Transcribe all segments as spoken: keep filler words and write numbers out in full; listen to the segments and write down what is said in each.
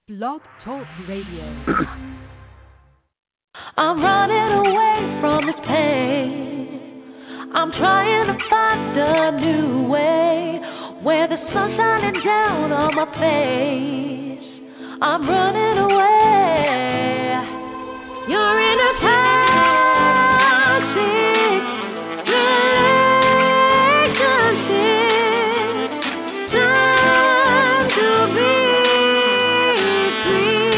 Blog Talk Radio. I'm running away from this pain. I'm trying to find a new way where the sun's shining down on my face. I'm running away. You're in a toxic relationship. Time to be free.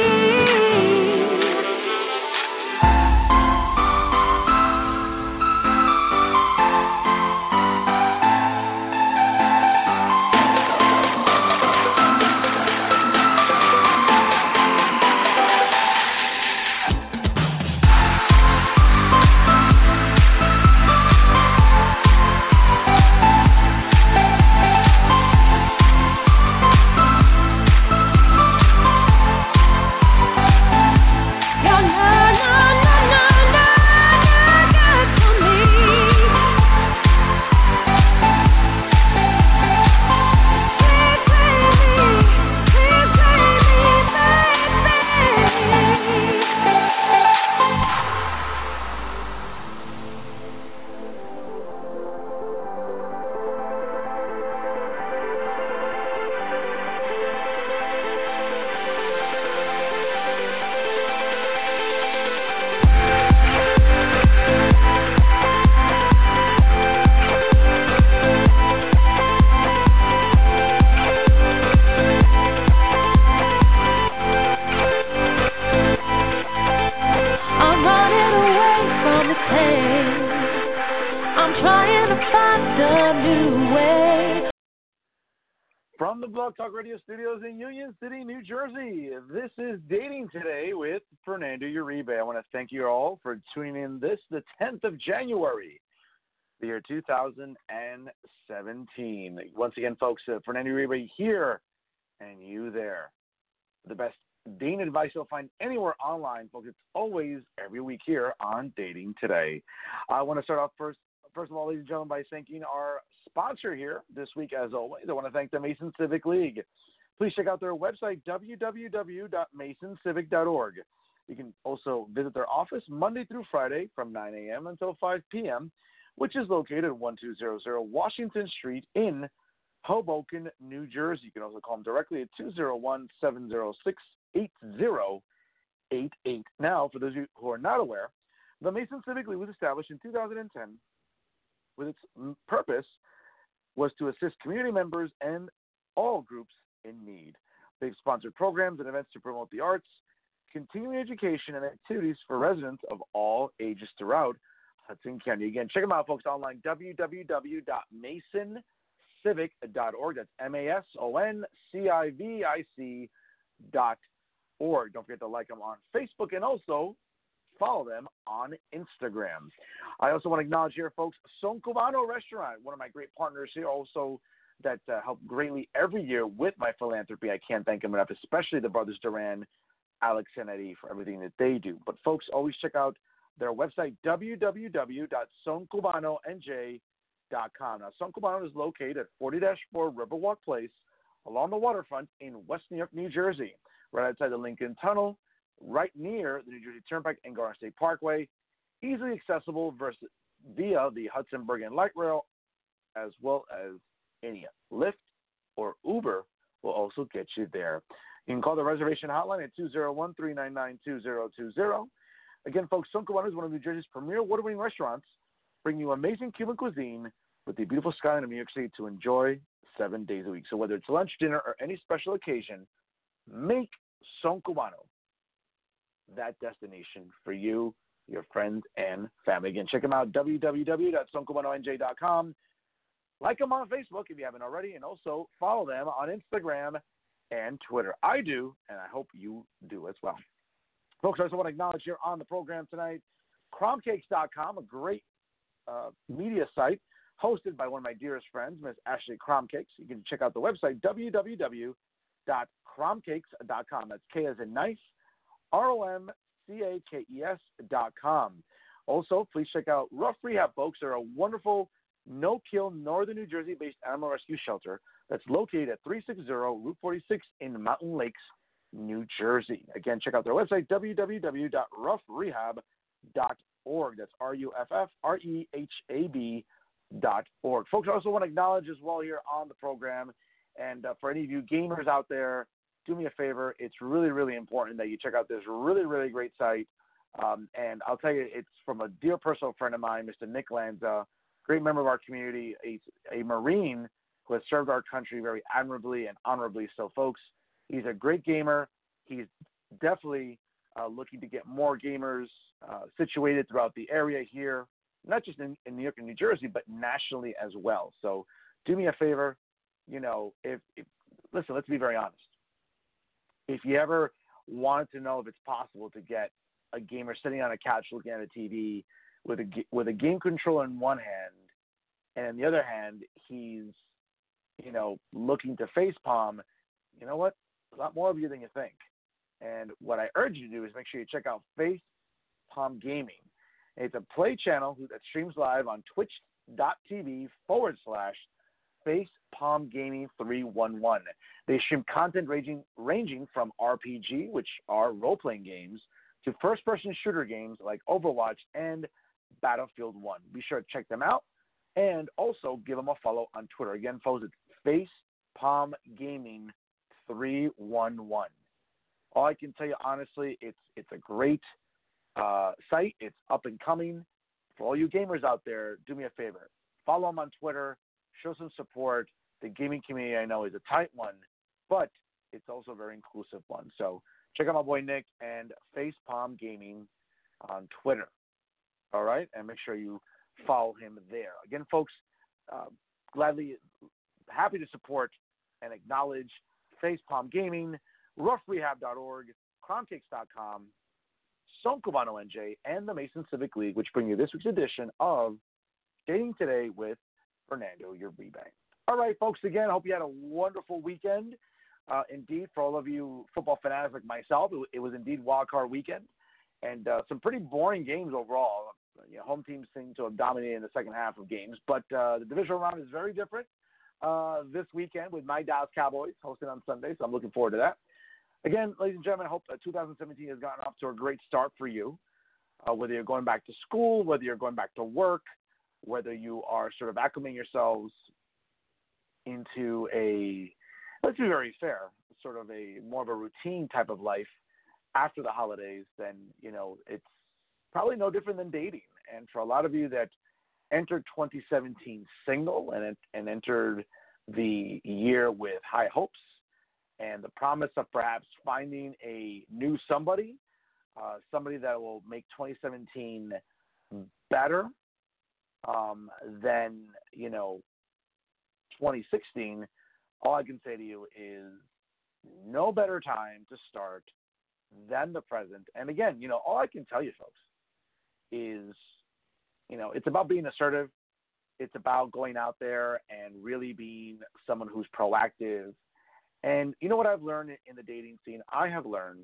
From the Blog Talk Radio studios in Union City, New Jersey, this is Dating Today with Fernando Uribe. I want to thank you all for tuning in this, the tenth of January, the year two thousand seventeen. Once again, folks, uh, Fernando Uribe here and you there. The best dating advice you'll find anywhere online, folks. It's always every week here on Dating Today. I want to start off first. First of all, ladies and gentlemen, by thanking our sponsor here this week, as always. I want to thank the Mason Civic League. Please check out their website, w w w dot mason civic dot org. You can also visit their office Monday through Friday from nine a.m. until five p.m., which is located at twelve hundred Washington Street in Hoboken, New Jersey. You can also call them directly at two oh one, seven oh six, eight oh eight eight. Now, for those of you who are not aware, the Mason Civic League was established in two thousand ten with its purpose was to assist community members and all groups in need. They've sponsored programs and events to promote the arts, continuing education, and activities for residents of all ages throughout Hudson County. Again, check them out, folks, online, w w w dot mason civic dot org. That's M A S O N C I V I C dot org. Don't forget to like them on Facebook and also follow them on Instagram. I also want to acknowledge here, folks, Son Cubano Restaurant, one of my great partners here, also that uh, help greatly every year with my philanthropy. I can't thank them enough, especially the brothers Duran, Alex and Eddie, for everything that they do. But, folks, always check out their website, w w w dot son cubano n j dot com. Now, Son Cubano is located at forty dash four Riverwalk Place along the waterfront in West New York, New Jersey, right outside the Lincoln Tunnel, right near the New Jersey Turnpike and Garden State Parkway, easily accessible versus, via the Hudson Bergen Light Rail, as well as any Lyft or Uber will also get you there. You can call the reservation hotline at two oh one, three nine nine, two oh two oh. Again, folks, Son Cubano is one of New Jersey's premier award-winning restaurants, bringing you amazing Cuban cuisine with the beautiful skyline of New York City to enjoy seven days a week. So whether it's lunch, dinner, or any special occasion, make Son Cubano that destination for you, your friends, and family. Again, check them out, w w w dot son cubano n j dot com. Like them on Facebook if you haven't already, and also follow them on Instagram and Twitter. I do, and I hope you do as well. Folks, I also want to acknowledge here on the program tonight, crom cakes dot com, a great uh, media site hosted by one of my dearest friends, Miss Ashley Cromcakes. You can check out the website, w w w dot crom cakes dot com. That's K as in knife, R O M C A K E S dot com. Also, please check out Rough Rehab, folks. They're a wonderful no-kill northern New Jersey-based animal rescue shelter that's located at three sixty Route forty-six in Mountain Lakes, New Jersey. Again, check out their website, w w w dot rough rehab dot org. That's R U F F R E H A B dot org. Folks, I also want to acknowledge as well here on the program, and uh, for any of you gamers out there, do me a favor. It's really, really important that you check out this really, really great site. Um, and I'll tell you, it's from a dear personal friend of mine, Mister Nick Lanza, great member of our community, a, a Marine who has served our country very admirably and honorably. So, folks, he's a great gamer. He's definitely uh, looking to get more gamers uh, situated throughout the area here, not just in, in New York and New Jersey, but nationally as well. So do me a favor, you know, if, if listen, let's be very honest. If you ever wanted to know if it's possible to get a gamer sitting on a couch looking at a T V with a, with a game controller in one hand, and in the other hand, he's, you know, looking to face palm, you know what? A lot more of you than you think. And what I urge you to do is make sure you check out Face Palm Gaming. It's a play channel that streams live on twitch.tv forward slash Face Palm Gaming three one one. They stream content ranging, ranging from R P G, which are role-playing games, to first-person shooter games like Overwatch and Battlefield one. Be sure to check them out and also give them a follow on Twitter. Again, folks, it's Face Palm Gaming three one one. All I can tell you honestly, it's it's a great uh, site. It's up and coming. For all you gamers out there, do me a favor. Follow them on Twitter. Show some support. The gaming community, I know, is a tight one, but it's also a very inclusive one. So check out my boy Nick and Face Palm Gaming on Twitter. All right? And make sure you follow him there. Again, folks, uh, gladly happy to support and acknowledge Face Palm Gaming, rough rehab dot org, cromcakes dot com, Son Cubano N J, and the Mason Civic League, which bring you this week's edition of Dating Today with Fernando Uribe. All right, folks, again, I hope you had a wonderful weekend. Uh, indeed, for all of you football fanatics like myself, it, it was indeed wild card weekend, and uh, some pretty boring games overall. You know, home teams seem to have dominated in the second half of games, but uh, the divisional round is very different uh, this weekend with my Dallas Cowboys hosting on Sunday, so I'm looking forward to that. Again, ladies and gentlemen, I hope uh, two thousand seventeen has gotten off to a great start for you, uh, whether you're going back to school, whether you're going back to work, whether you are sort of acclimating yourselves into a, let's be very fair, sort of a more of a routine type of life after the holidays, then, you know, it's probably no different than dating. And for a lot of you that entered twenty seventeen single and, and entered the year with high hopes and the promise of perhaps finding a new somebody, uh, somebody that will make twenty seventeen better um, than, you know, twenty sixteen, all I can say to you is no better time to start than the present. And again, you know, all I can tell you, folks, is, you know, it's about being assertive. It's about going out there and really being someone who's proactive. And you know what I've learned in the dating scene? I have learned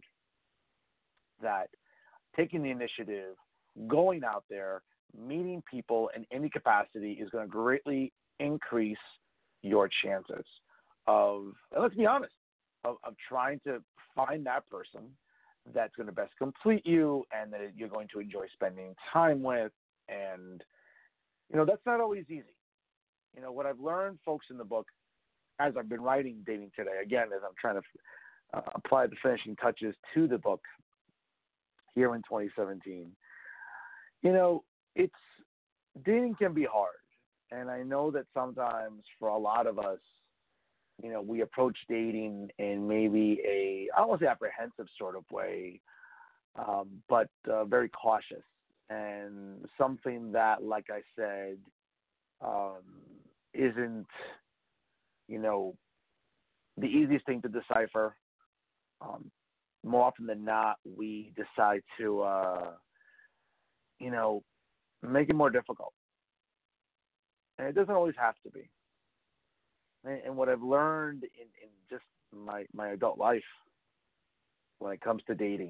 that taking the initiative, going out there, meeting people in any capacity is going to greatly increase your chances of, and let's be honest, of, of trying to find that person that's going to best complete you and that you're going to enjoy spending time with. And, you know, that's not always easy. You know, what I've learned, folks, in the book, as I've been writing Dating Today, again, as I'm trying to uh, apply the finishing touches to the book here in twenty seventeen, you know, it's, dating can be hard. And I know that sometimes for a lot of us, you know, we approach dating in maybe a, I don't want to say apprehensive sort of way, um, but uh, very cautious. And something that, like I said, um, isn't, you know, the easiest thing to decipher. Um, more often than not, we decide to, uh, you know, make it more difficult. And it doesn't always have to be. And, and what I've learned in, in just my, my adult life when it comes to dating,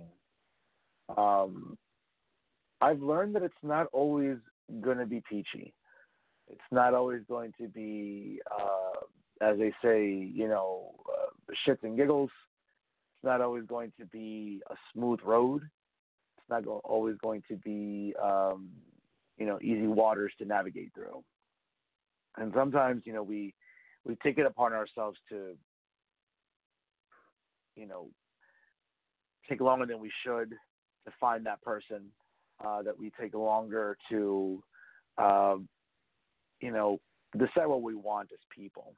um, I've learned that it's not always going to be peachy. It's not always going to be, uh, as they say, you know, uh, shits and giggles. It's not always going to be a smooth road. It's not go- always going to be, um, you know, easy waters to navigate through. And sometimes, you know, we we take it upon ourselves to, you know, take longer than we should to find that person. Uh, that we take longer to, uh, you know, decide what we want as people.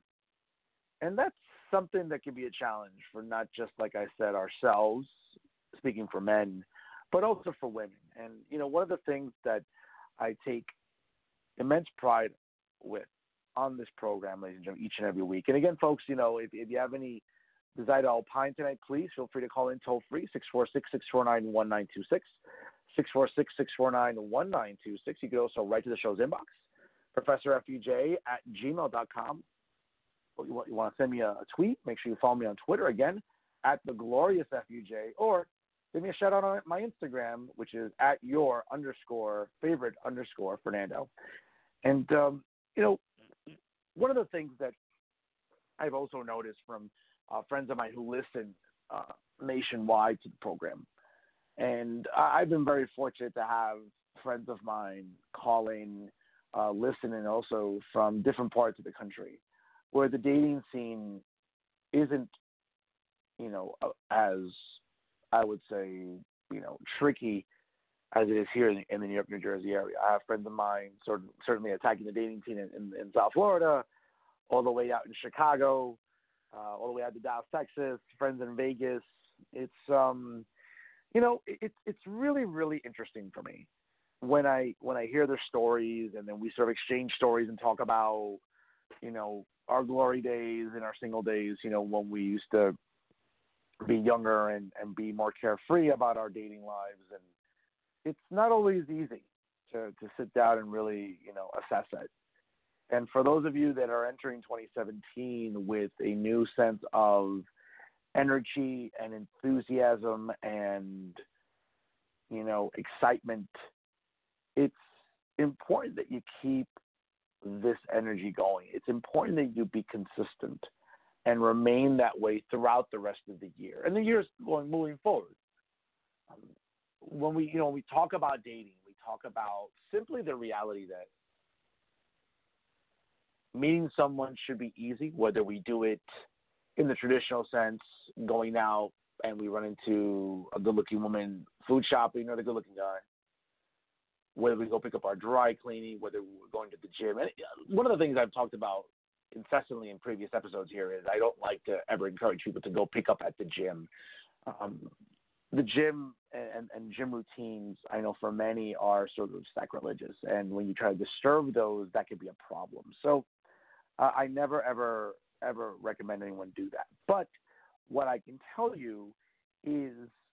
And that's something that can be a challenge for not just, like I said, ourselves, speaking for men, but also for women. And, you know, one of the things that I take immense pride with on this program, ladies and gentlemen, each and every week. And again, folks, you know, if, if you have any desire to opine tonight, please feel free to call in toll free, six four six, six four nine, one nine two six, six four six, six four nine, one nine two six. You can also write to the show's inbox, Professor F U J at gmail dot com. You want, you want to send me a, a tweet, make sure you follow me on Twitter, again, at the glorious F U J, or give me a shout out on my Instagram, which is at your underscore favorite underscore Fernando. And, um, you know, one of the things that I've also noticed from uh, friends of mine who listen uh, nationwide to the program, and I've been very fortunate to have friends of mine calling, uh, listening also from different parts of the country, where the dating scene isn't, you know, as I would say, you know, tricky as it is here in, in the New York, New Jersey area. I have friends of mine sort of, certainly attacking the dating scene in, in, in South Florida, all the way out in Chicago, uh, all the way out to Dallas, Texas, friends in Vegas. It's, um, you know, it's it's really, really interesting for me when I when I hear their stories, and then we sort of exchange stories and talk about, you know, our glory days and our single days, you know, when we used to be younger and, and be more carefree about our dating lives. And it's not always easy to, to sit down and really, you know, assess it. And for those of you that are entering twenty seventeen with a new sense of energy and enthusiasm and, you know, excitement, it's important that you keep this energy going. It's important that you be consistent and remain that way throughout the rest of the year and the years going moving forward. Um, when we, you know, when we talk about dating, we talk about simply the reality that meeting someone should be easy, whether we do it in the traditional sense, going out and we run into a good-looking woman food shopping, or the good-looking guy, whether we go pick up our dry cleaning, whether we're going to the gym. And one of the things I've talked about incessantly in previous episodes here is I don't like to ever encourage people to go pick up at the gym. Um, the gym and, and gym routines, I know for many, are sort of sacrilegious. And when you try to disturb those, that could be a problem. So uh, I never, ever, ever recommend anyone do that. But what I can tell you is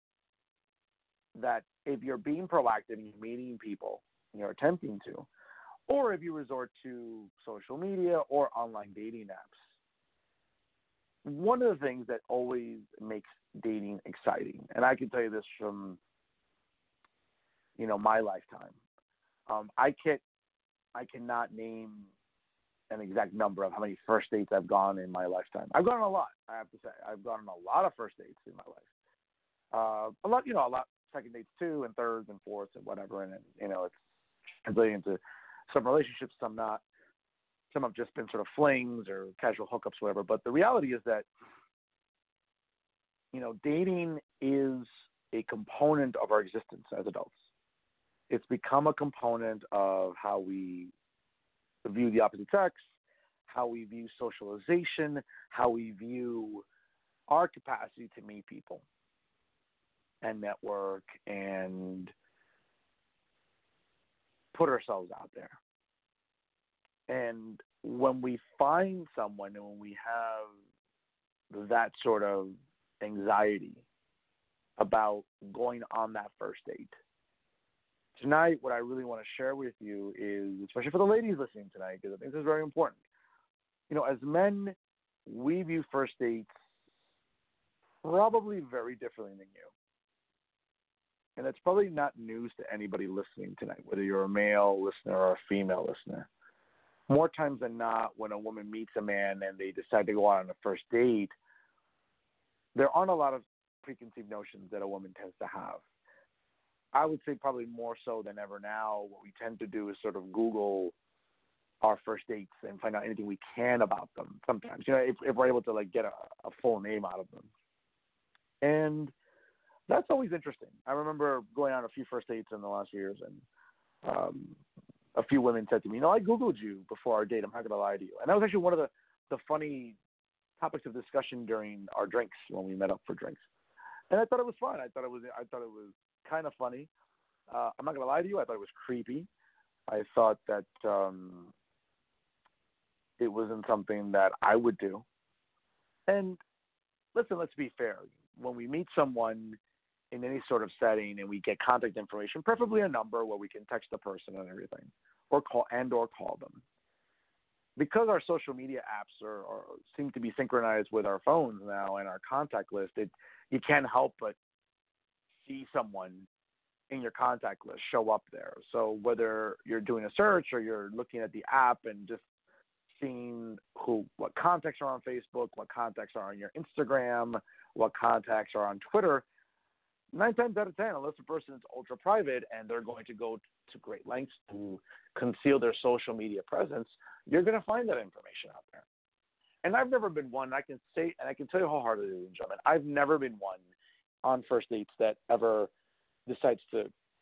that if you're being proactive and you're meeting people, you're attempting to, or if you resort to social media or online dating apps, one of the things that always makes dating exciting, and I can tell you this from, you know, my lifetime, um, I can't, I cannot name an exact number of how many first dates I've gone in my lifetime. I've gone on a lot, I have to say. I've gone on a lot of first dates in my life. Uh, a lot, you know, a lot second dates too, and thirds and fourths and whatever. And, you know, it's translating into some relationships, some not. Some have just been sort of flings or casual hookups, whatever. But the reality is that, you know, dating is a component of our existence as adults. It's become a component of how we view the opposite sex, how we view socialization, how we view our capacity to meet people and network and put ourselves out there. And when we find someone and when we have that sort of anxiety about going on that first date, tonight what I really want to share with you is, especially for the ladies listening tonight, because I think this is very important. You know, as men, we view first dates probably very differently than you. And it's probably not news to anybody listening tonight, whether you're a male listener or a female listener. More times than not, when a woman meets a man and they decide to go out on a first date, there aren't a lot of preconceived notions that a woman tends to have. I would say probably more so than ever now, what we tend to do is sort of Google our first dates and find out anything we can about them sometimes, you know, if, if we're able to like get a, a full name out of them. And that's always interesting. I remember going on a few first dates in the last few years, and um, a few women said to me, you know, I Googled you before our date. I'm not going to lie to you. And that was actually one of the, the funny topics of discussion during our drinks when we met up for drinks. And I thought it was fun. I thought it was, I thought it was kind of funny. Uh, I'm not going to lie to you. I thought it was creepy. I thought that um, it wasn't something that I would do. And listen, let's be fair. When we meet someone in any sort of setting and we get contact information, preferably a number where we can text the person and everything, or call and or call them. Because our social media apps are, are seem to be synchronized with our phones now and our contact list, it you can't help but see someone in your contact list show up there. So whether you're doing a search or you're looking at the app and just seeing who, what contacts are on Facebook, what contacts are on your Instagram, what contacts are on Twitter, nine times out of ten, unless the person is ultra private and they're going to go to great lengths to conceal their social media presence, you're going to find that information out there. And I've never been one, I can say, and I can tell you wholeheartedly, ladies and gentlemen, I've never been one on first dates that ever decides to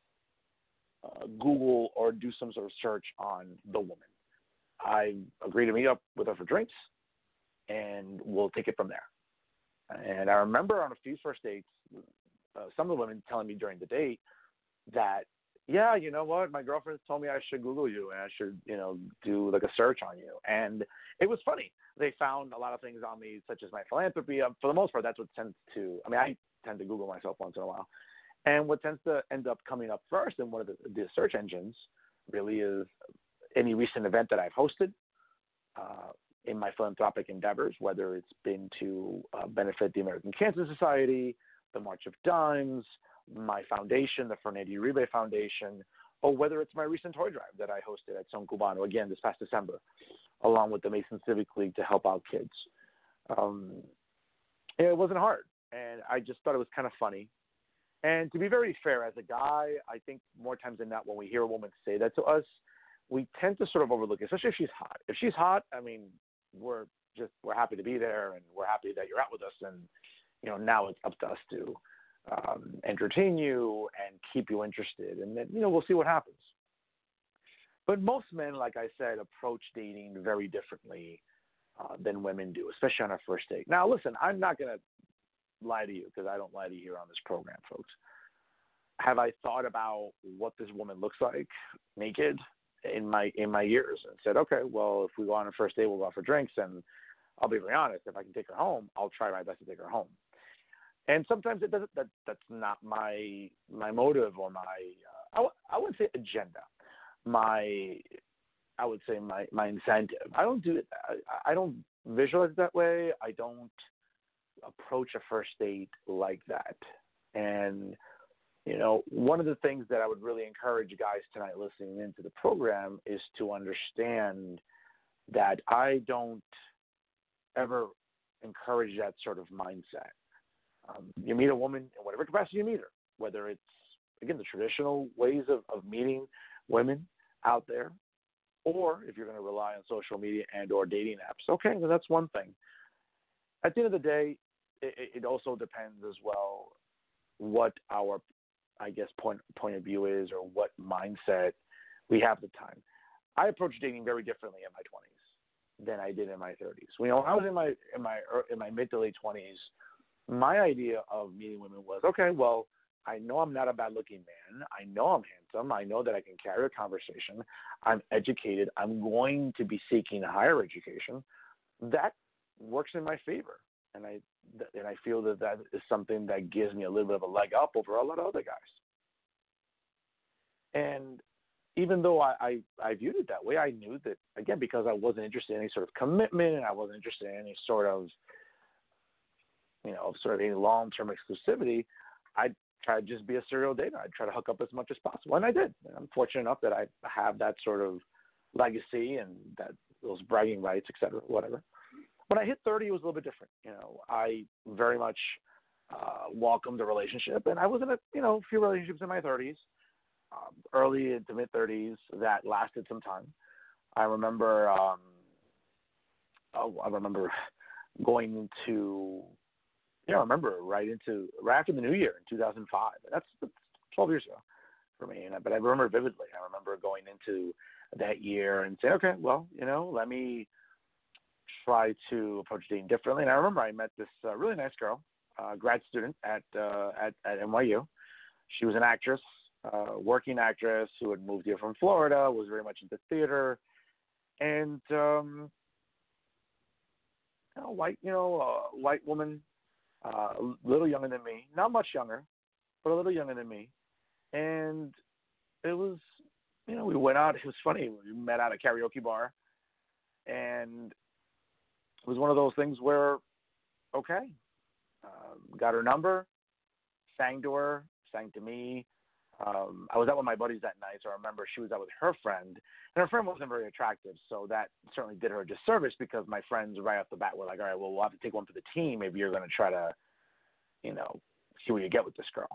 uh, Google or do some sort of search on the woman. I agree to meet up with her for drinks, and we'll take it from there. And I remember on a few first dates, uh, some of the women telling me during the date that, yeah, you know what, my girlfriend told me I should Google you and I should, you know, do like a search on you. And it was funny. They found a lot of things on me, such as my philanthropy. Um, for the most part, that's what tends to, I mean, I tend to Google myself once in a while. And what tends to end up coming up first in one of the, the search engines really is any recent event that I've hosted uh, in my philanthropic endeavors, whether it's been to uh, benefit the American Cancer Society, the March of Dimes, my foundation, the Fernando Uribe Foundation, or whether it's my recent toy drive that I hosted at Son Cubano, again, this past December, along with the Mason Civic League to help out kids. Um, it wasn't hard, and I just thought it was kind of funny. And to be very fair, as a guy, I think more times than not when we hear a woman say that to us, we tend to sort of overlook it, especially if she's hot. If she's hot, I mean, we're just, we're happy to be there, and we're happy that you're out with us, and, you know, now it's up to us to um, entertain you and keep you interested, and then, you know, we'll see what happens. But most men, like I said, approach dating very differently uh, than women do, especially on a first date. Now, listen, I'm not going to lie to you because I don't lie to you here on this program, folks. Have I thought about what this woman looks like naked in my in my years and said, okay, well, if we go on a first date, we'll go out for drinks, and I'll be very honest, if I can take her home, I'll try my best to take her home. And sometimes it doesn't. That that's not my my motive or my uh, I, w- I wouldn't say agenda. My I would say my my incentive. I don't do it. I, I don't visualize it that way. I don't approach a first date like that. And you know, one of the things that I would really encourage guys tonight listening into the program is to understand that I don't ever encourage that sort of mindset. Um, you meet a woman in whatever capacity you meet her, whether it's, again, the traditional ways of, of meeting women out there, or if you're going to rely on social media and or dating apps, okay, well, that's one thing. At the end of the day, it, it also depends as well what our, I guess, point point of view is or what mindset we have at the time. I approached dating very differently in my twenties than I did in my thirties. You know, when I was in my in my in my mid to late twenties, my idea of meeting women was, okay, well, I know I'm not a bad-looking man. I know I'm handsome. I know that I can carry a conversation. I'm educated. I'm going to be seeking a higher education. That works in my favor. And I and I feel that that is something that gives me a little bit of a leg up over a lot of other guys. And even though I, I, I viewed it that way, I knew that, again, because I wasn't interested in any sort of commitment and I wasn't interested in any sort of, you know, sort of any long-term exclusivity, I'd try to just be a serial dater. I'd try to hook up as much as possible. And I did. And I'm fortunate enough that I have that sort of legacy and that those bragging rights, et cetera, whatever. When I hit thirty, it was a little bit different. You know, I very much uh, welcomed a relationship. And I was in a, you know, few relationships in my thirties, um, early into mid thirties that lasted some time. I remember, um, oh, I remember going into, yeah, I remember right into, right after the new year in two thousand five. That's, that's twelve years ago for me. And I, but I remember vividly. I remember going into that year and saying, okay, well, you know, let me try to approach dating differently. And I remember I met this uh, really nice girl, uh, grad student at, uh, at at N Y U. She was an actress, uh, working actress who had moved here from Florida, was very much into theater, and um, you know, white, you know, uh, white woman, uh, a little younger than me, not much younger, but a little younger than me. And it was, you know, we went out. It was funny. We met at a karaoke bar, and it was one of those things where, okay, uh, got her number, sang to her, sang to me. Um, I was out with my buddies that night, so I remember she was out with her friend, and her friend wasn't very attractive, so that certainly did her a disservice because my friends right off the bat were like, all right, well, we'll have to take one for the team. Maybe you're going to try to, you know, see what you get with this girl.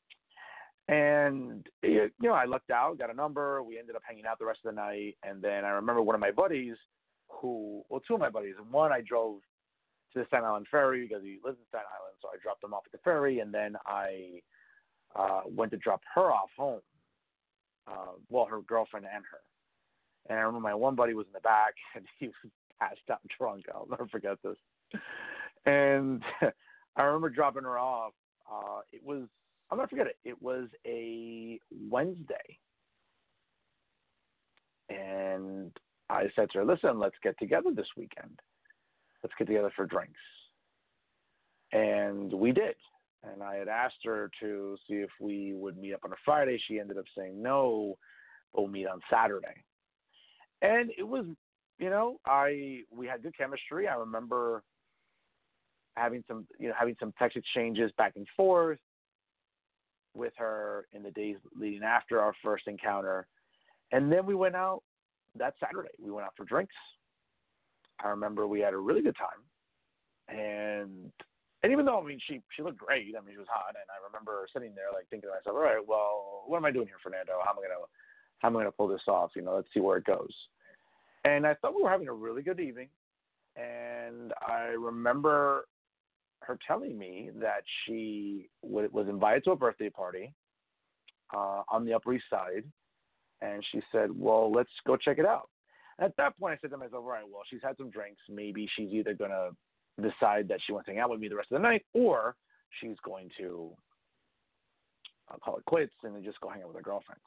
And, you know, I lucked out, got a number. We ended up hanging out the rest of the night, and then I remember one of my buddies who, well, two of my buddies, and one I drove to the Staten Island ferry because he lives in Staten Island, so I dropped him off at the ferry, and then I uh, went to drop her off home, uh, well, her girlfriend and her. And I remember my one buddy was in the back, and he was passed out drunk. I'll never forget this. And I remember dropping her off. Uh, it was, I'll never forget it. It was a Wednesday. And I said to her, listen, let's get together this weekend. Let's get together for drinks. And we did. And I had asked her to see if we would meet up on a Friday. She ended up saying no, but we'll meet on Saturday. And it was, you know, I we had good chemistry. I remember having some, you know, having some text exchanges back and forth with her in the days leading after our first encounter. And then we went out that Saturday. We went out for drinks. I remember we had a really good time. And and even though, I mean, she, she looked great. I mean, she was hot. And I remember sitting there, like, thinking to myself, all right, well, what am I doing here, Fernando? How am I going to how am I going to pull this off? You know, let's see where it goes. And I thought we were having a really good evening. And I remember her telling me that she w- was invited to a birthday party uh, on the Upper East Side. And she said, well, let's go check it out. At that point, I said to myself, all right, well, she's had some drinks. Maybe she's either going to decide that she wants to hang out with me the rest of the night, or she's going to I'll call it quits and then just go hang out with her girlfriends.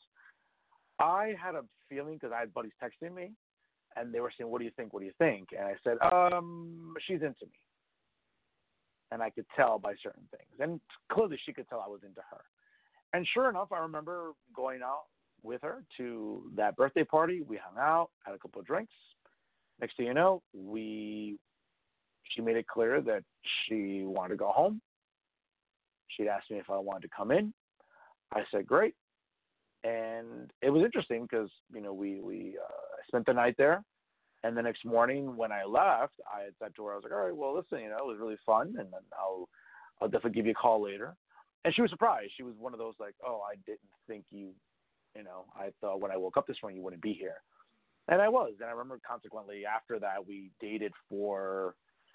I had a feeling because I had buddies texting me, and they were saying, what do you think? What do you think? And I said, um, she's into me. And I could tell by certain things. And clearly she could tell I was into her. And sure enough, I remember going out with her to that birthday party. We hung out, had a couple of drinks. Next thing you know, we she made it clear that she wanted to go home. She'd asked me if I wanted to come in. I said, great. And it was interesting because, you know, we, we uh, spent the night there. And the next morning when I left, I had said to her, I was like, all right, well, listen, you know, it was really fun. And then I'll, I'll definitely give you a call later. And she was surprised. She was one of those like, oh, I didn't think you, you know, I thought when I woke up this morning you wouldn't be here. And I was. And I remember consequently after that we dated for,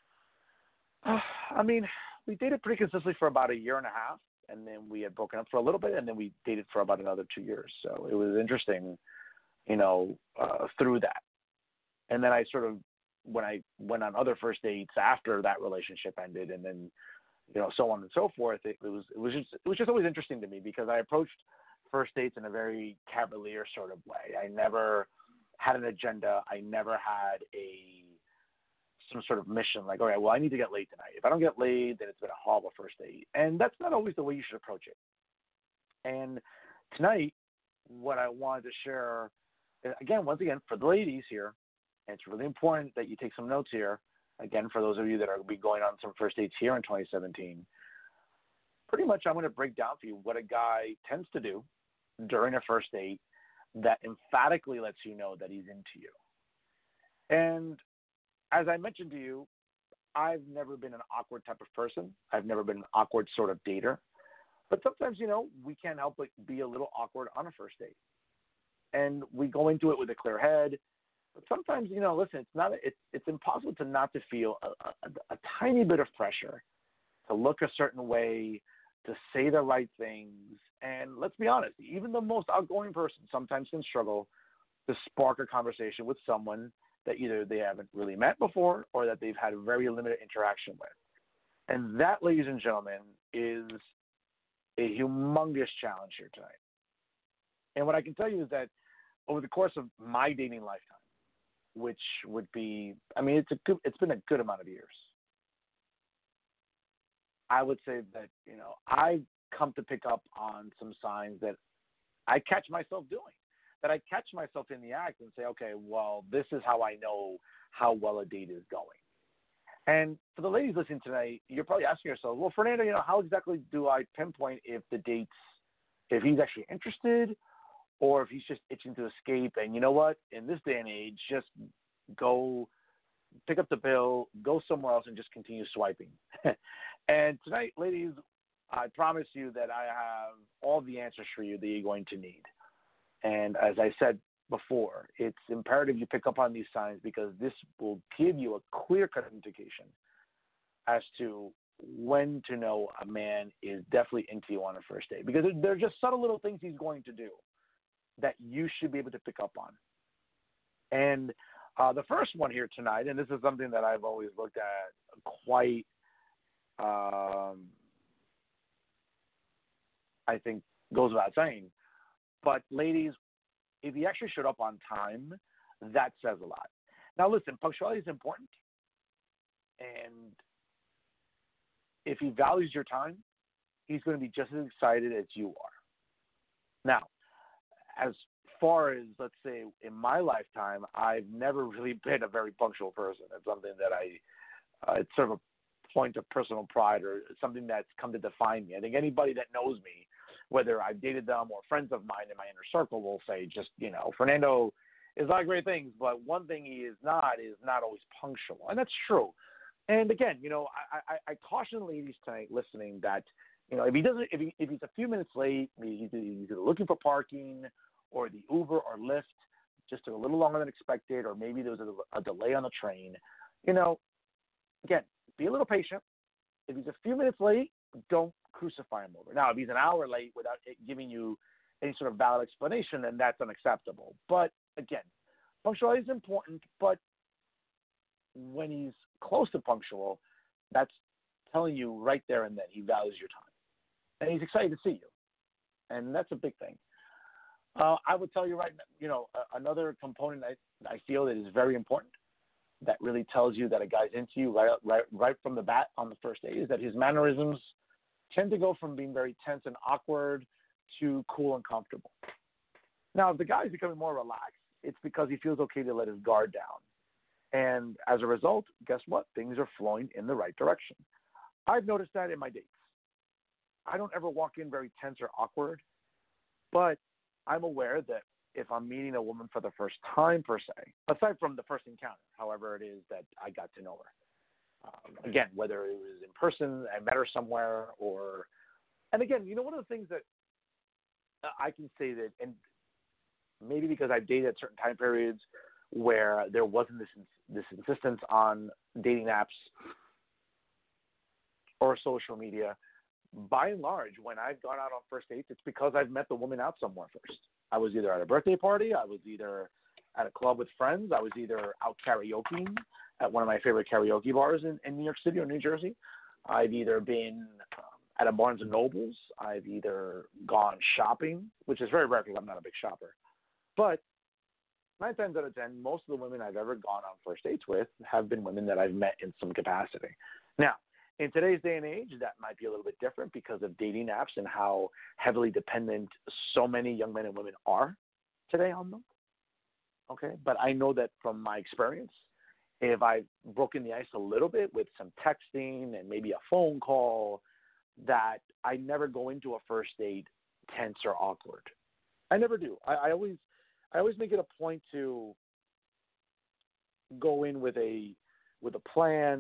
uh, I mean, we dated pretty consistently for about a year and a half. And then we had broken up for a little bit. And then we dated for about another two years. So it was interesting, you know, uh, through that. And then I sort of, when I went on other first dates after that relationship ended, and then, you know, so on and so forth, it, it was it was just it was just always interesting to me because I approached first dates in a very cavalier sort of way. I never had an agenda. I never had a some sort of mission like, all right, well, I need to get laid tonight. If I don't get laid, then it's been a horrible first date. And that's not always the way you should approach it. And tonight, what I wanted to share, again, once again, for the ladies here, and it's really important that you take some notes here. Again, for those of you that are be going on some first dates here in twenty seventeen, pretty much I'm going to break down for you what a guy tends to do during a first date that emphatically lets you know that he's into you. And as I mentioned to you, I've never been an awkward type of person. I've never been an awkward sort of dater. But sometimes, you know, we can't help but be a little awkward on a first date. And we go into it with a clear head. But sometimes, you know, listen, it's not it's it's impossible to not to feel a, a, a tiny bit of pressure to look a certain way, to say the right things. And let's be honest, even the most outgoing person sometimes can struggle to spark a conversation with someone that either they haven't really met before or that they've had very limited interaction with. And that, ladies and gentlemen, is a humongous challenge here tonight. And what I can tell you is that over the course of my dating lifetime, which would be, I mean, it's a good, it's been a good amount of years. I would say that, you know, I come to pick up on some signs that I catch myself doing, that I catch myself in the act and say, okay, well, this is how I know how well a date is going. And for the ladies listening tonight, you're probably asking yourself, well, Fernando, you know, how exactly do I pinpoint if the date's, if he's actually interested or if he's just itching to escape? And you know what? In this day and age, just go pick up the bill, go somewhere else, and just continue swiping. And tonight, ladies, I promise you that I have all the answers for you that you're going to need. And as I said before, it's imperative you pick up on these signs because this will give you a clear-cut indication as to when to know a man is definitely into you on a first date. Because there are just subtle little things he's going to do that you should be able to pick up on. And uh, the first one here tonight, and this is something that I've always looked at quite, um, I think, goes without saying. But ladies, if he actually showed up on time, that says a lot. Now, listen, punctuality is important. And if he values your time, he's going to be just as excited as you are. Now, as far as, let's say, in my lifetime, I've never really been a very punctual person. It's something that I, uh, it's sort of a point of personal pride or something that's come to define me. I think anybody that knows me, whether I've dated them or friends of mine in my inner circle, will say just, you know, Fernando is a lot of great things, but one thing he is not is not always punctual. And that's true. And again, you know, I, I, I caution ladies tonight listening that, you know, if he doesn't, if, he, if he's a few minutes late, he's either looking for parking or the Uber or Lyft just took a little longer than expected, or maybe there was a, a delay on the train, you know, again, be a little patient. If he's a few minutes late, don't crucify him over. Now, if he's an hour late without it giving you any sort of valid explanation, then that's unacceptable. But again, punctuality is important, but when he's close to punctual, that's telling you right there and then he values your time. And he's excited to see you. And that's a big thing. Uh, I would tell you right now, you know, uh, another component I, I feel that is very important that really tells you that a guy's into you right, right, right from the bat on the first date is that his mannerisms tend to go from being very tense and awkward to cool and comfortable. Now, if the guy's becoming more relaxed, it's because he feels okay to let his guard down. And as a result, guess what? Things are flowing in the right direction. I've noticed that in my dates. I don't ever walk in very tense or awkward, but I'm aware that if I'm meeting a woman for the first time, per se, aside from the first encounter, however it is that I got to know her, um, again, whether it was in person, I met her somewhere, or, and again, you know, one of the things that I can say that, and maybe because I've dated at certain time periods where there wasn't this this insistence on dating apps or social media, by and large, when I've gone out on first dates, it's because I've met the woman out somewhere first. I was either at a birthday party, I was either at a club with friends, I was either out karaokeing at one of my favorite karaoke bars in, in New York City or New Jersey. I've either been um, at a Barnes and Nobles. I've either gone shopping, which is very rare because I'm not a big shopper. But nine times out of ten, most of the women I've ever gone on first dates with have been women that I've met in some capacity. Now, in today's day and age, that might be a little bit different because of dating apps and how heavily dependent so many young men and women are today on them. Okay, but I know that from my experience, if I've broken the ice a little bit with some texting and maybe a phone call, that I never go into a first date tense or awkward. I never do. I, I always, I always make it a point to go in with a, with a plan,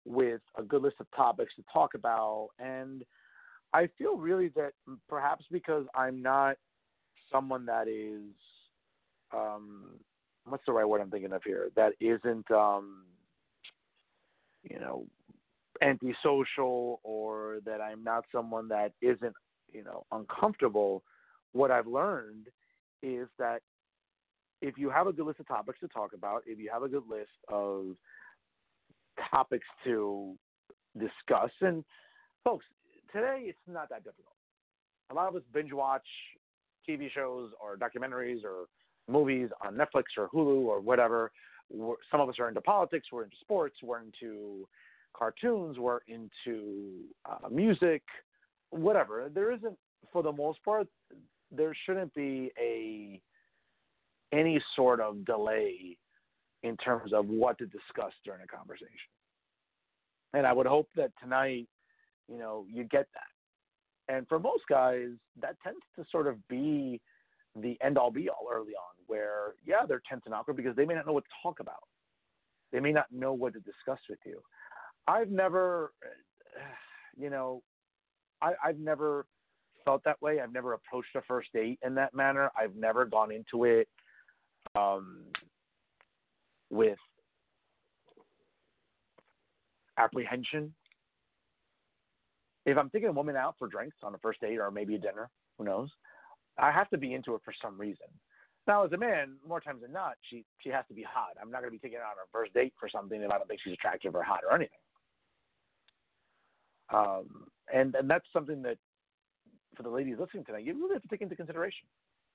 with a good list of topics to talk about. And I feel really that perhaps because I'm not someone that is, um, what's the right word I'm thinking of here? That isn't, um, you know, antisocial, or that I'm not someone that isn't, you know, uncomfortable. What I've learned is that if you have a good list of topics to talk about, if you have a good list of topics to discuss, and folks, today it's not that difficult. A lot of us binge watch T V shows or documentaries or movies on Netflix or Hulu or whatever. We're, some of us are into politics, we're into sports, we're into cartoons, we're into uh, music, whatever. There isn't, for the most part, there shouldn't be a any sort of delay in terms of what to discuss during a conversation. And I would hope that tonight, you know, you get that. And for most guys, that tends to sort of be the end-all be-all early on, where, yeah, they're tense and awkward because they may not know what to talk about. They may not know what to discuss with you. I've never, you know, I, I've never felt that way. I've never approached a first date in that manner. I've never gone into it um, with apprehension. If I'm taking a woman out for drinks on a first date or maybe a dinner, who knows, I have to be into it for some reason. Now, as a man, more times than not, she, she has to be hot. I'm not going to be taking her on a first date for something if I don't think she's attractive or hot or anything. Um, and, and that's something that, for the ladies listening tonight, you really have to take into consideration.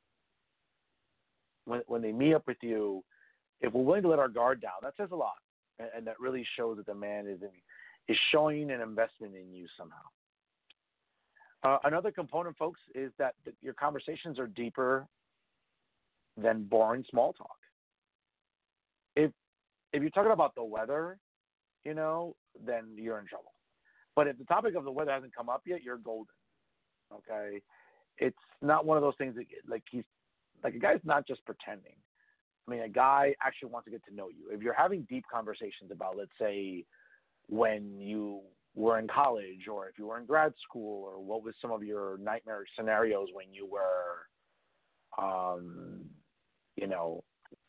When, when they meet up with you, if we're willing to let our guard down, that says a lot. And, and that really shows that the man is in, is showing an investment in you somehow. Uh, another component, folks, is that the, your conversations are deeper than boring small talk. If if you're talking about the weather, you know, then you're in trouble. But if the topic of the weather hasn't come up yet, you're golden. Okay, it's not one of those things that, like, he's like, a guy's not just pretending. I mean, a guy actually wants to get to know you. If you're having deep conversations about, let's say, when you were in college, or if you were in grad school, or what was some of your nightmare scenarios when you were, um, you know,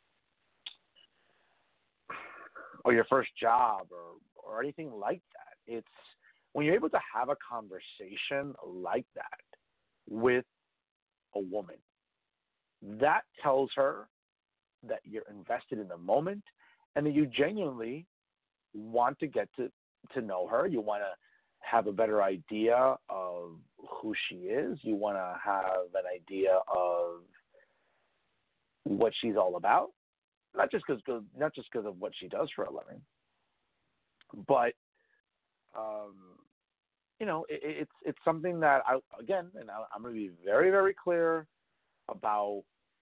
or your first job, or, or anything like that. It's when you're able to have a conversation like that with a woman, that tells her that you're invested in the moment and that you genuinely want to get to, to know her. You want to have a better idea of who she is. You want to have an idea of what she's all about, not just because not just because of what she does for a living, but um, you know, it, it's it's something that I again, and I, I'm going to be very very clear about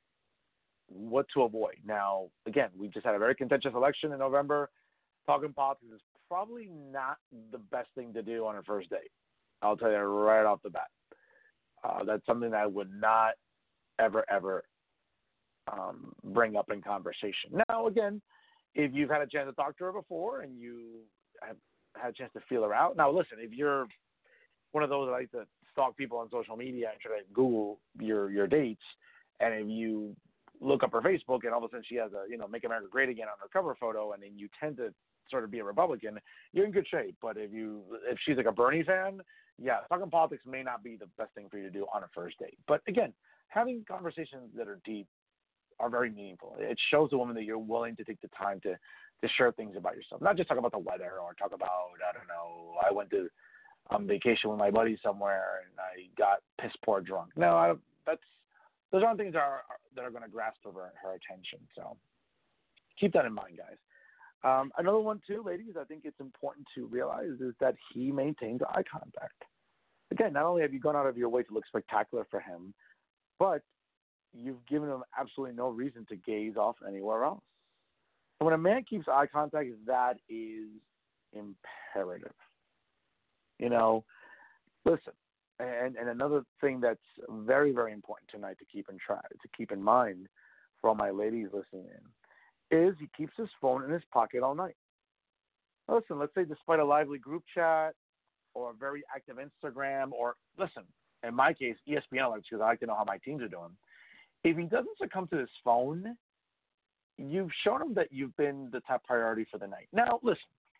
what to avoid. Now, again, we just had a very contentious election in November. Talking politics is probably not the best thing to do on a first date. I'll tell you right off the bat. Uh, that's something that I would not ever, ever um, bring up in conversation. Now, again, if you've had a chance to talk to her before and you have had a chance to feel her out. Now, listen, if you're one of those that like to stalk people on social media and try to Google your, your dates, and if you look up her Facebook and all of a sudden she has a, you know, Make America Great Again on her cover photo, and then you tend to sort of be a Republican, you're in good shape. But if you, if she's like a Bernie fan, yeah, talking politics may not be the best thing for you to do on a first date. But again, having conversations that are deep are very meaningful. It shows a woman that you're willing to take the time to, to share things about yourself, not just talk about the weather or talk about, I don't know, I went to um, vacation with my buddy somewhere and I got piss poor drunk. No, I, that's, those aren't things that are, that are going to grasp over her attention. So keep that in mind, guys. Um, another one, too, ladies, I think it's important to realize is that he maintains eye contact. Again, not only have you gone out of your way to look spectacular for him, but you've given him absolutely no reason to gaze off anywhere else. And when a man keeps eye contact, that is imperative. You know, listen, and, and another thing that's very, very important tonight to keep in try, to keep in mind for all my ladies listening in, is he keeps his phone in his pocket all night. Listen, let's say despite a lively group chat or a very active Instagram, or listen, in my case, E S P N alerts because I like to know how my teams are doing. If he doesn't succumb to his phone, you've shown him that you've been the top priority for the night. Now, listen,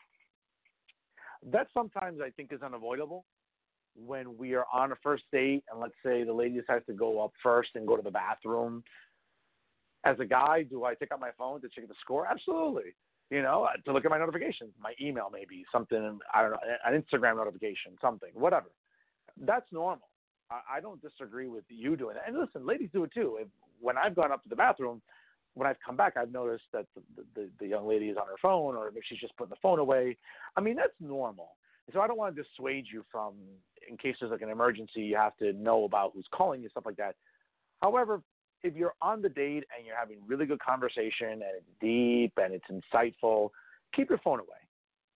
that sometimes I think is unavoidable when we are on a first date and let's say the lady decides to go up first and go to the bathroom. As a guy, do I take out my phone to check the score? Absolutely. You know, to look at my notifications, my email maybe, something, I don't know, an Instagram notification, something, whatever. That's normal. I, I don't disagree with you doing that. And listen, ladies do it too. If, when I've gone up to the bathroom, when I've come back, I've noticed that the, the, the young lady is on her phone or maybe she's just putting the phone away. I mean, that's normal. So I don't want to dissuade you from, in case there's like an emergency, you have to know about who's calling you, stuff like that. However, if you're on the date and you're having really good conversation and it's deep and it's insightful, keep your phone away.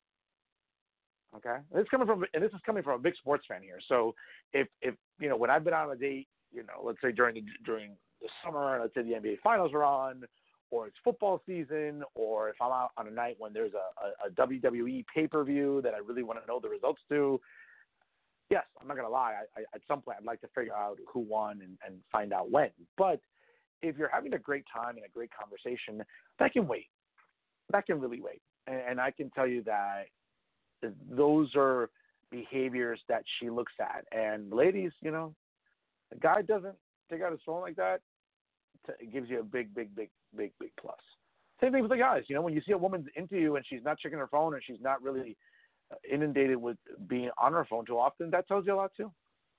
Okay? This is coming from, and this is coming from a big sports fan here. So if, if you know, when I've been on a date, you know, let's say during the, during the summer, let's say the N B A Finals are on, or it's football season, or if I'm out on a night when there's a, a, a W W E pay-per-view that I really want to know the results to, yes, I'm not going to lie. I, I, at some point, I'd like to figure out who won and, and find out when. But if you're having a great time and a great conversation, that can wait. That can really wait. And, and I can tell you that those are behaviors that she looks at. And ladies, you know, a guy doesn't take out his phone like that, it gives you a big, big, big, big, big plus. Same thing with the guys. You know, when you see a woman's into you and she's not checking her phone and she's not really inundated with being on her phone too often, that tells you a lot too.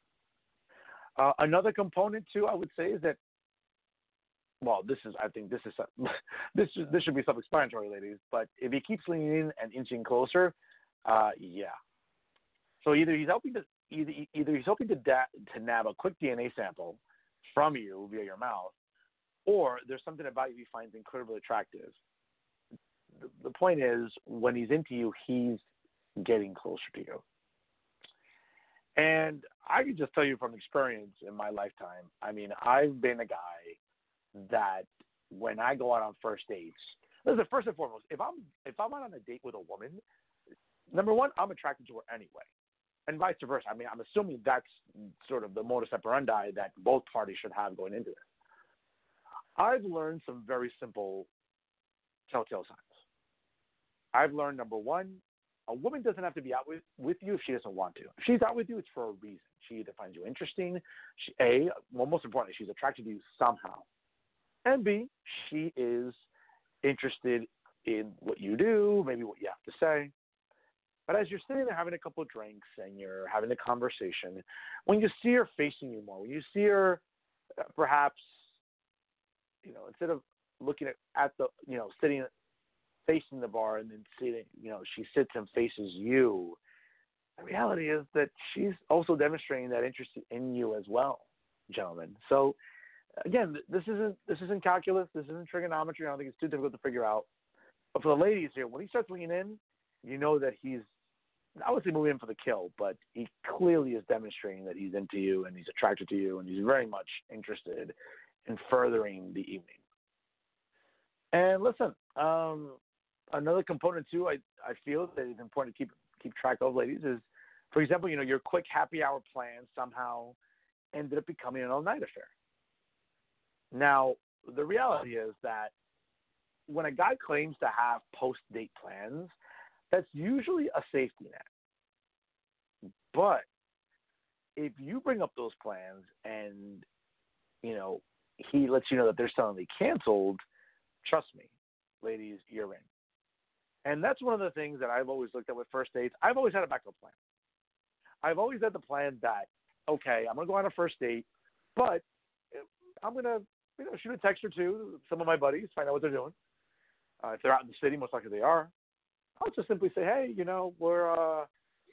Uh, another component too, I would say, is that, well, this is, I think this is, this is, this should be self-explanatory, ladies, but if he keeps leaning in and inching closer, uh, yeah. So either he's hoping to, either, either he's hoping to, da- to nab a quick D N A sample from you via your mouth, or there's something about you he finds incredibly attractive. The, the point is, when he's into you, he's getting closer to you. And I can just tell you from experience in my lifetime, I mean, I've been a guy that when I go out on first dates, listen, first and foremost, if I'm if I'm out on a date with a woman, number one, I'm attracted to her anyway. And vice versa. I mean, I'm assuming that's sort of the modus operandi that both parties should have going into this. I've learned some very simple telltale signs. I've learned, number one, a woman doesn't have to be out with, with you if she doesn't want to. If she's out with you, it's for a reason. She either finds you interesting, she, A, well, most importantly, she's attracted to you somehow. And B, she is interested in what you do, maybe what you have to say. But as you're sitting there having a couple of drinks and you're having a conversation, when you see her facing you more, when you see her uh, perhaps, you know, instead of looking at, at the, you know, sitting facing the bar and then sitting, you know, she sits and faces you, the reality is that she's also demonstrating that interest in you as well, gentlemen. So, again, this isn't this isn't calculus, this isn't trigonometry. I don't think it's too difficult to figure out. But for the ladies here, when he starts leaning in, you know that he's, I would say moving in for the kill, but he clearly is demonstrating that he's into you and he's attracted to you and he's very much interested in furthering the evening. And listen, um, another component too, I, I feel that is important to keep keep track of, ladies, is, for example, you know, your quick happy hour plan somehow ended up becoming an all-night affair. Now, the reality is that when a guy claims to have post-date plans, that's usually a safety net. But if you bring up those plans and, you know, he lets you know that they're suddenly canceled, trust me, ladies, you're in. And that's one of the things that I've always looked at with first dates. I've always had a backup plan. I've always had the plan that, okay, I'm going to go on a first date, but I'm going to, you know, shoot a text or two, some of my buddies, find out what they're doing. Uh, if they're out in the city, most likely they are. I'll just simply say, hey, you know, we're uh,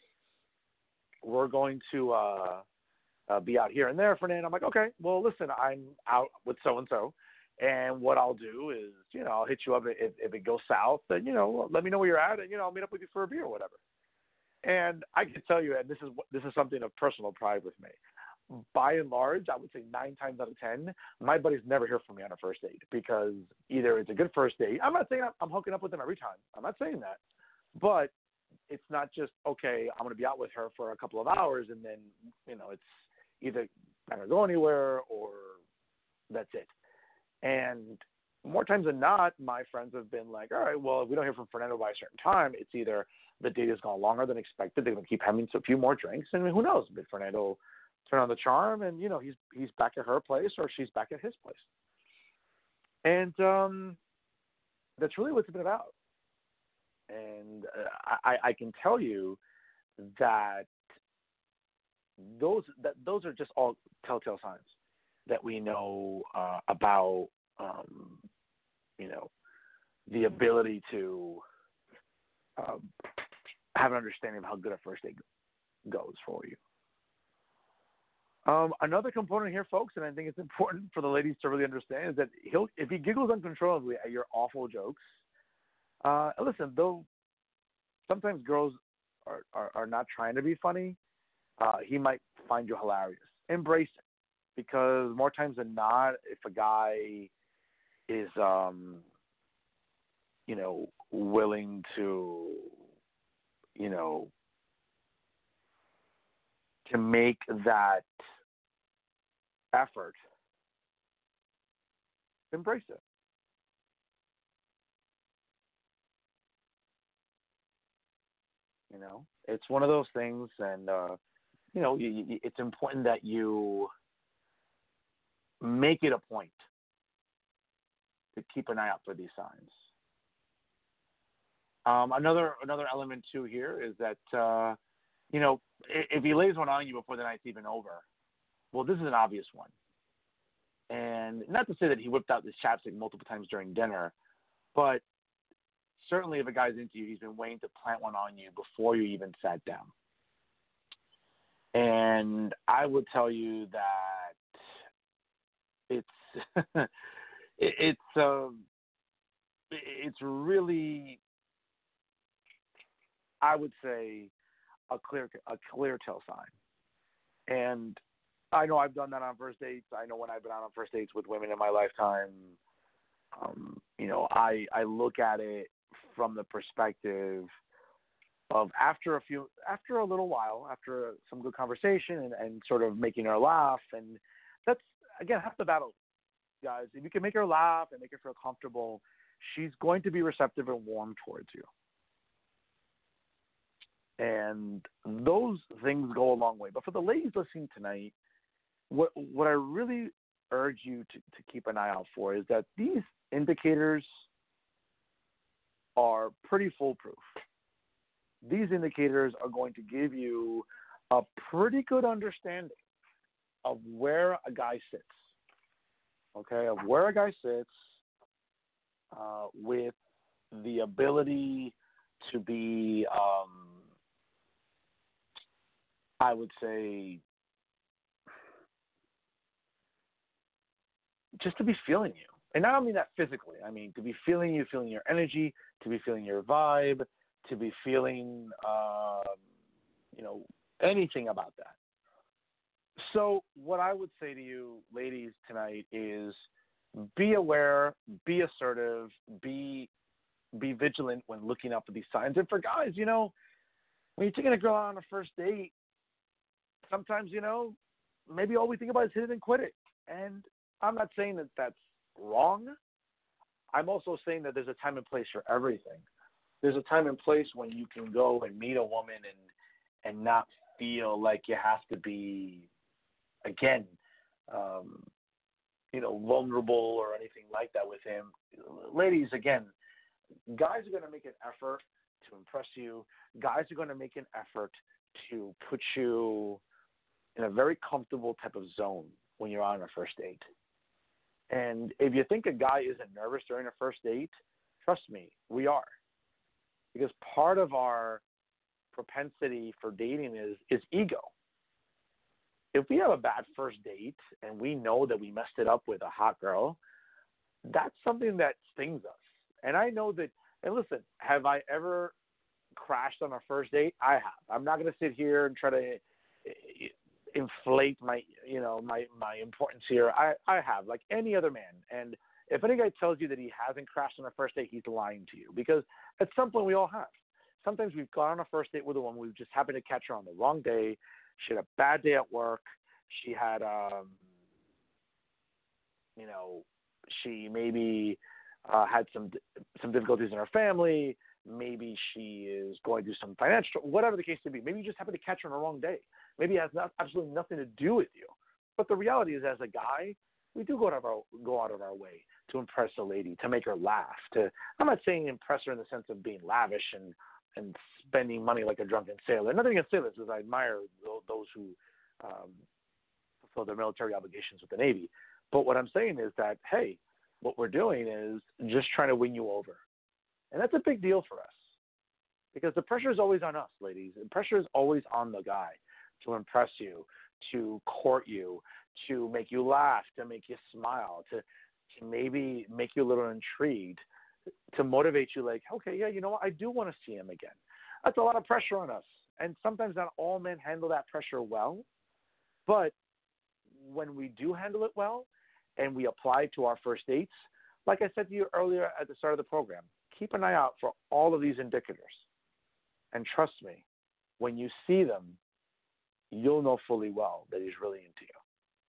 we're going to uh, uh, be out here and there, Fernando. I'm like, okay, well, listen, I'm out with so-and-so, and what I'll do is, you know, I'll hit you up if, if it goes south, then, you know, let me know where you're at, and, you know, I'll meet up with you for a beer or whatever. And I can tell you, and this is this is something of personal pride with me, by and large, I would say nine times out of ten, my buddies never hear from me on a first date because either it's a good first date. I'm not saying I'm, I'm hooking up with them every time. I'm not saying that. But it's not just, okay, I'm going to be out with her for a couple of hours and then, you know, it's either not going to go anywhere or that's it. And more times than not, my friends have been like, all right, well, if we don't hear from Fernando by a certain time, it's either the date has gone longer than expected, they're going to keep having a few more drinks, and who knows, maybe Fernando will turn on the charm and, you know, he's he's back at her place or she's back at his place. And um, that's really what it's been about. And uh, I, I can tell you that those that those are just all telltale signs that we know uh, about, um, you know, the ability to um, have an understanding of how good a first date goes for you. Um, another component here, folks, and I think it's important for the ladies to really understand, is that he'll if he giggles uncontrollably at your awful jokes. Uh, listen, though, sometimes girls are, are, are not trying to be funny. Uh, he might find you hilarious. Embrace it, because more times than not, if a guy is, um, you know, willing to, you know, to make that effort, embrace it. You know, it's one of those things, and uh, you know, you, you, it's important that you make it a point to keep an eye out for these signs. Um, another another element too here is that uh, you know, if he lays one on you before the night's even over, well, this is an obvious one. And not to say that he whipped out this chapstick multiple times during dinner, but certainly if a guy's into you, he's been waiting to plant one on you before you even sat down. And I would tell you that it's it, it's um, it's really, I would say, a clear a clear tell sign. And I know I've done that on first dates. I know when I've been out on first dates with women in my lifetime, um, you know, I I look at it from the perspective of after a few, after a little while, after some good conversation and, and sort of making her laugh. And that's, again, half the battle, guys. If you can make her laugh and make her feel comfortable, she's going to be receptive and warm towards you. And those things go a long way. But for the ladies listening tonight, what what I really urge you to, to keep an eye out for is that these indicators are pretty foolproof. These indicators are going to give you a pretty good understanding of where a guy sits, okay, of where a guy sits uh, with the ability to be, um, I would say, just to be feeling you. And I don't mean that physically. I mean to be feeling you, feeling your energy, to be feeling your vibe, to be feeling, um, you know, anything about that. So what I would say to you, ladies, tonight is be aware, be assertive, be be vigilant when looking out for these signs. And for guys, you know, when you're taking a girl out on a first date, sometimes, you know, maybe all we think about is hit it and quit it. And I'm not saying that that's wrong. I'm also saying that there's a time and place for everything. There's a time and place when you can go and meet a woman and and not feel like you have to be, again, um, you know, vulnerable or anything like that with him. Ladies, again, guys are going to make an effort to impress you. Guys are going to make an effort to put you in a very comfortable type of zone when you're on a first date. And if you think a guy isn't nervous during a first date, trust me, we are. Because part of our propensity for dating is, is ego. If we have a bad first date and we know that we messed it up with a hot girl, that's something that stings us. And I know that, and listen, have I ever crashed on a first date? I have. I'm not going to sit here and try to inflate my, you know, my, my importance here. I, I have, like any other man. And if any guy tells you that he hasn't crashed on a first date, he's lying to you, because at some point we all have. sometimes we've gone on a first date with a woman, we've just happened to catch her on the wrong day. She had a bad day at work. She had, um, you know, she maybe uh, had some some difficulties in her family. Maybe she is going through some financial, whatever the case may be. Maybe you just happen to catch her on the wrong day. Maybe it has not, absolutely nothing to do with you. But the reality is, as a guy, we do go out of our go out of our way to impress a lady, to make her laugh. To I'm not saying impress her in the sense of being lavish and, and spending money like a drunken sailor. Nothing against sailors, because I admire those who um, fulfill their military obligations with the Navy. But what I'm saying is that, hey, what we're doing is just trying to win you over. And that's a big deal for us, because the pressure is always on us, ladies. The pressure is always on the guy to impress you, to court you, to make you laugh, to make you smile, to, to maybe make you a little intrigued, to motivate you like, okay, yeah, you know what, I do want to see him again. That's a lot of pressure on us. And sometimes not all men handle that pressure well. But when we do handle it well and we apply it to our first dates, like I said to you earlier at the start of the program, keep an eye out for all of these indicators. And trust me, when you see them, you'll know fully well that he's really into you.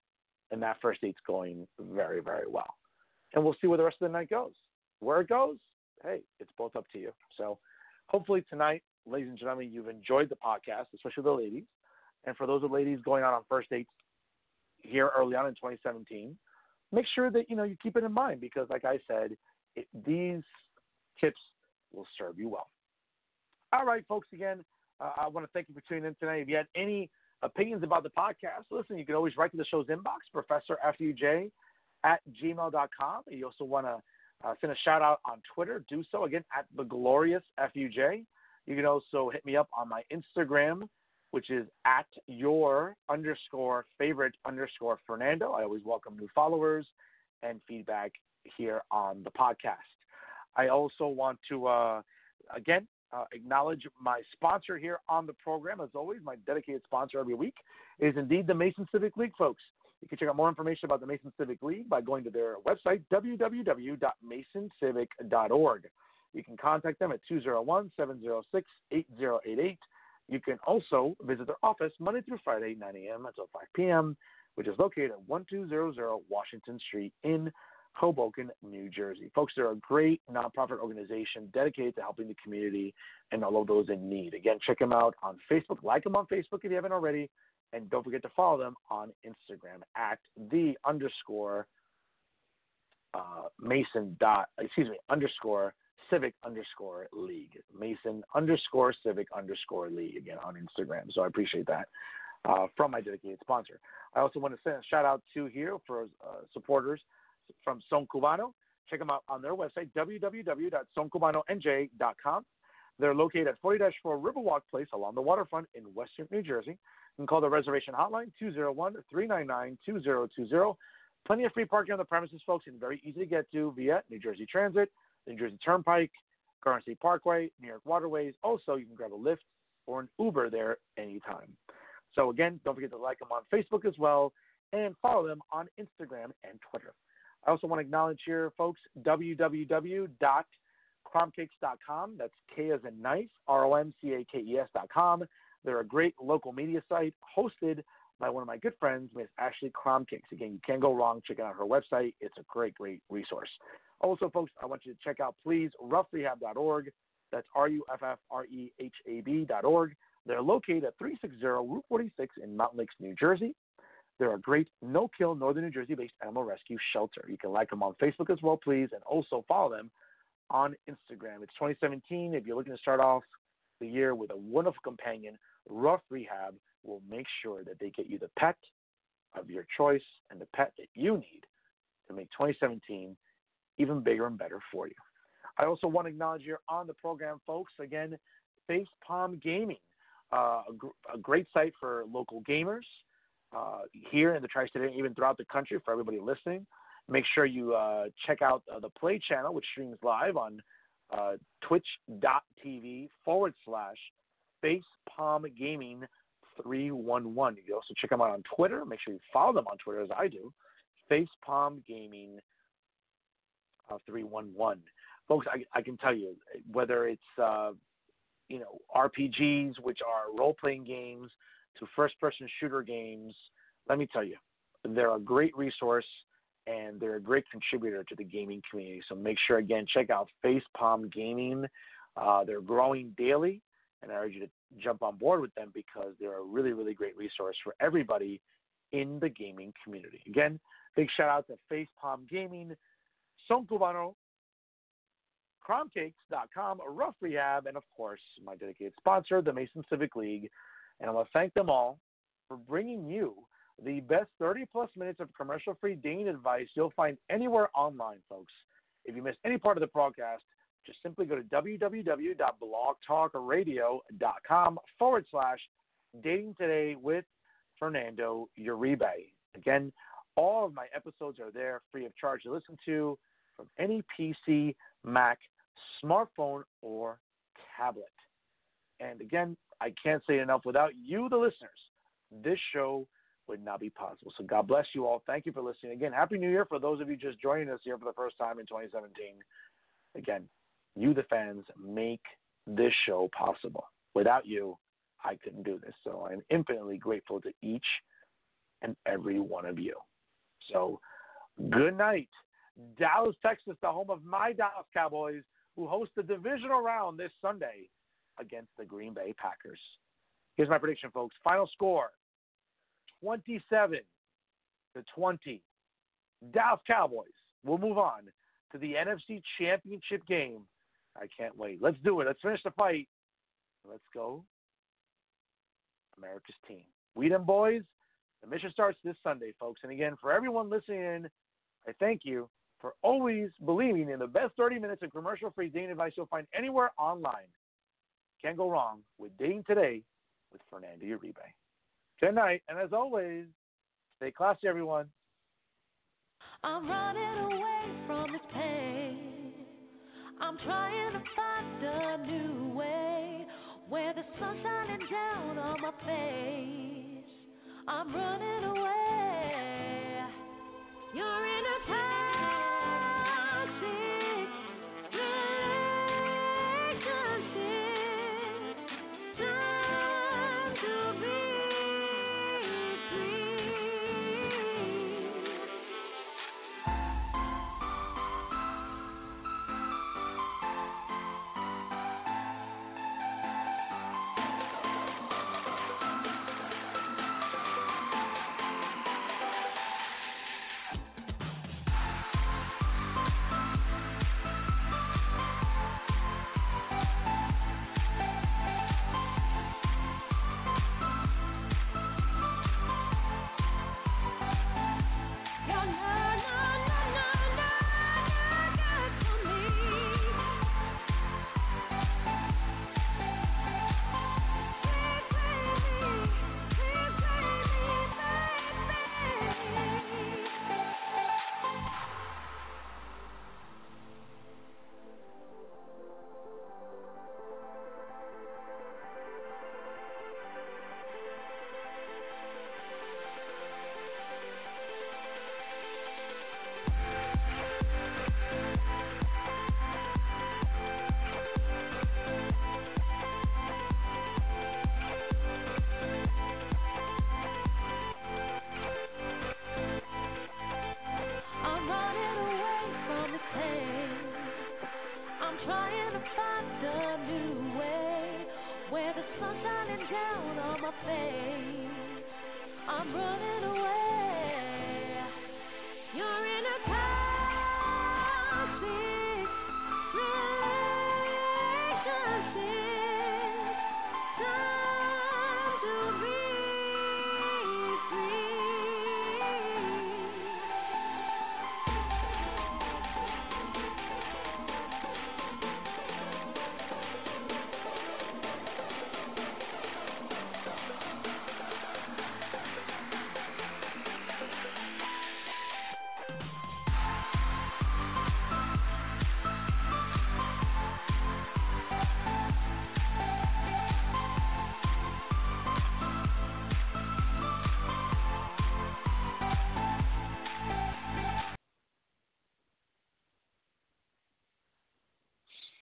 And that first date's going very, very well. And we'll see where the rest of the night goes. Where it goes, hey, it's both up to you. So hopefully tonight, ladies and gentlemen, you've enjoyed the podcast, especially the ladies. And for those of the ladies going out on first dates here early on in twenty seventeen, make sure that, you know, you keep it in mind, because like I said, it, these tips will serve you well. All right, folks, again, uh, I want to thank you for tuning in tonight. If you had any opinions about the podcast, listen, you can always write to the show's inbox, Professor F U J at gmail dot com. You also want to uh, send a shout out on Twitter. Do so, again, at the Glorious F U J. You can also hit me up on my Instagram, which is at your underscore favorite underscore Fernando. I always welcome new followers and feedback here on the podcast. I also want to, uh, again, uh, acknowledge my sponsor here on the program. As always, my dedicated sponsor every week is indeed the Mason Civic League, folks. You can check out more information about the Mason Civic League by going to their website, w w w dot mason civic dot org. You can contact them at two oh one, seven oh six, eight oh eight eight. You can also visit their office Monday through Friday, nine a.m. until five p.m., which is located at twelve hundred Washington Street in Hoboken, New Jersey. Folks, they're a great nonprofit organization dedicated to helping the community and all of those in need. Again, check them out on Facebook. Like them on Facebook if you haven't already. And don't forget to follow them on Instagram at the underscore uh, Mason dot, excuse me, underscore Civic underscore League. Mason underscore Civic underscore League, again, on Instagram. So I appreciate that uh, from my dedicated sponsor. I also want to send a shout out to here for uh, supporters from Son Cubano. Check them out on their website, w w w dot son cubano n j dot com. They're located at forty dash four Riverwalk Place along the waterfront in Western New Jersey. You can call the reservation hotline, two oh one, three nine nine, two oh two oh. Plenty of free parking on the premises, folks, and very easy to get to via New Jersey Transit, New Jersey Turnpike, Garden State Parkway, New York Waterways. Also, you can grab a Lyft or an Uber there anytime. So, again, don't forget to like them on Facebook as well and follow them on Instagram and Twitter. I also want to acknowledge here, folks, w w w dot cromcakes dot com. That's K as in knife, R O M C A K E S dot com. They're a great local media site hosted by one of my good friends, Miss Ashley Cromcakes. Again, you can't go wrong checking out her website. It's a great, great resource. Also, folks, I want you to check out, please, rough rehab dot org. That's R U F F R E H A B dot org. They're located at three sixty Route forty-six in Mountain Lakes, New Jersey. They're a great no-kill Northern New Jersey-based animal rescue shelter. You can like them on Facebook as well, please, and also follow them on Instagram. It's twenty seventeen. If you're looking to start off the year with a wonderful companion, Rough Rehab will make sure that they get you the pet of your choice and the pet that you need to make twenty seventeen even bigger and better for you. I also want to acknowledge here on the program, folks, again, Face Palm Gaming, uh, a, gr- a great site for local gamers uh, here in the Tri-State area, even throughout the country for everybody listening. Make sure you uh, check out uh, the Play channel, which streams live on uh, twitch.tv forward slash Face Palm Gaming three one one. You can also check them out on Twitter. Make sure you follow them on Twitter as I do. Face Palm Gaming uh, three one one. Folks, I, I can tell you, whether it's uh, you know, R P Gs, which are role-playing games, to first-person shooter games. Let me tell you, they're a great resource, and they're a great contributor to the gaming community. So make sure, again, check out Facepalm Gaming. Uh, they're growing daily, and I urge you to jump on board with them because they're a really, really great resource for everybody in the gaming community. Again, big shout-out to Facepalm Gaming, Son Cubano, Crom Cakes dot com, Rough Rehab, and, of course, my dedicated sponsor, the Mason Civic League. And I want to thank them all for bringing you the best thirty-plus minutes of commercial-free dating advice you'll find anywhere online, folks. If you missed any part of the broadcast, just simply go to www.blogtalkradio.com forward slash dating today with Fernando Uribe. Again, all of my episodes are there free of charge to listen to from any P C, Mac, smartphone, or tablet. And again, I can't say enough, without you, the listeners, this show would not be possible. So God bless you all. Thank you for listening. Again, Happy New Year for those of you just joining us here for the first time in twenty seventeen. Again, you, the fans, make this show possible. Without you, I couldn't do this. So I'm infinitely grateful to each and every one of you. So good night. Dallas, Texas, the home of my Dallas Cowboys, who host the divisional round this Sunday against the Green Bay Packers. Here's my prediction, folks. Final score, twenty-seven to twenty. Dallas Cowboys will move on to the N F C Championship game. I can't wait. Let's do it. Let's finish the fight. Let's go, America's team. We them boys. The mission starts this Sunday, folks. And again, for everyone listening in, I thank you for always believing in the best thirty minutes of commercial-free dating advice you'll find anywhere online. Can't go wrong with Dating Today with Fernando Uribe. Good night, and as always, stay classy, everyone. I'm running away from this pain. I'm trying to find a new way where the sun's shining down on my face.